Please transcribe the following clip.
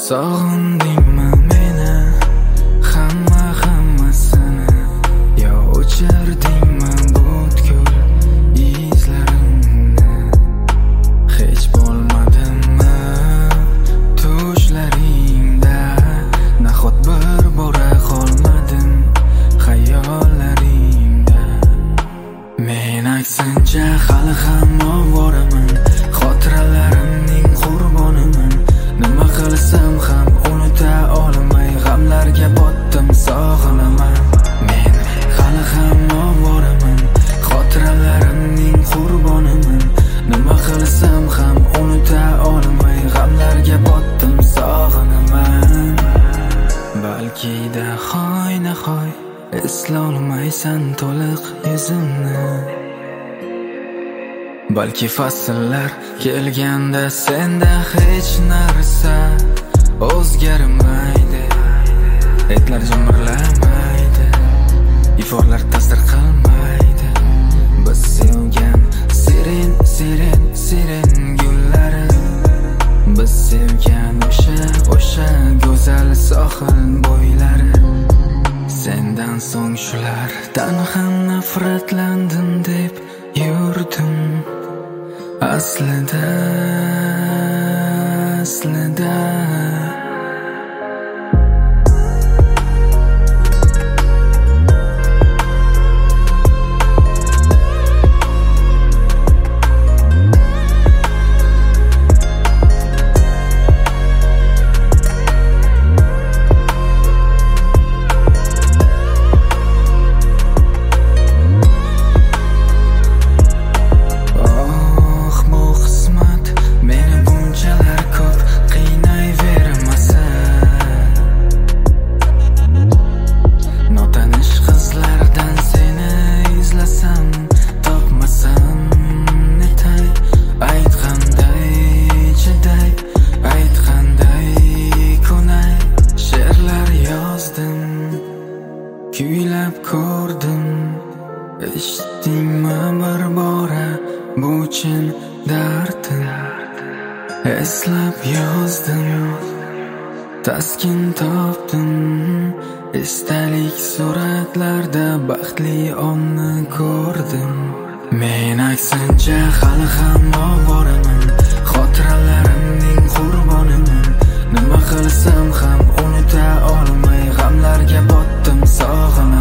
Sog'indingmi meni, hammasini, yo o'chirdingmi butkul izlarimni? Hech bo'lmadimmi tushlaringda, nahot bir bora qolmadim xayollaringda? Men aksincha hali ham ovoraman, xotiralarimning qurboniman. Nima qilsam ham unuta olmay g'amlarga botdim, sog'inaman. Men hali ham ovoraman, xotiralarimning qurboniman. Nima qilsam ham unuta olmay g'amlarga botdim, sog'inaman. Balki-da hoynahoy eslolmaysan to'liq yuzimni. Balki fasllar kelganda senda hech narsa o'zgarmaydi, etlar jimirlamaydi, iforlar ta'sir qilmaydi. Biz sevgan siren gullari, biz sevgan o'sha go'zal sohil bo'ylari. Sendan so'ng shulardan ham nafratlandim deb yurdim. Aslida kuylab ko'rdim. Eshitdingmi bir bora bu chin dardni? Eslab yozdim, taskin topdim. Esdalik suratlarda baxtli onni ko'rdim. Men aksincha hali ham ovoraman, xotiralarimning qurboniman. Nima qilsam ham unuta olmay g'amlarga botdim, sog'inaman.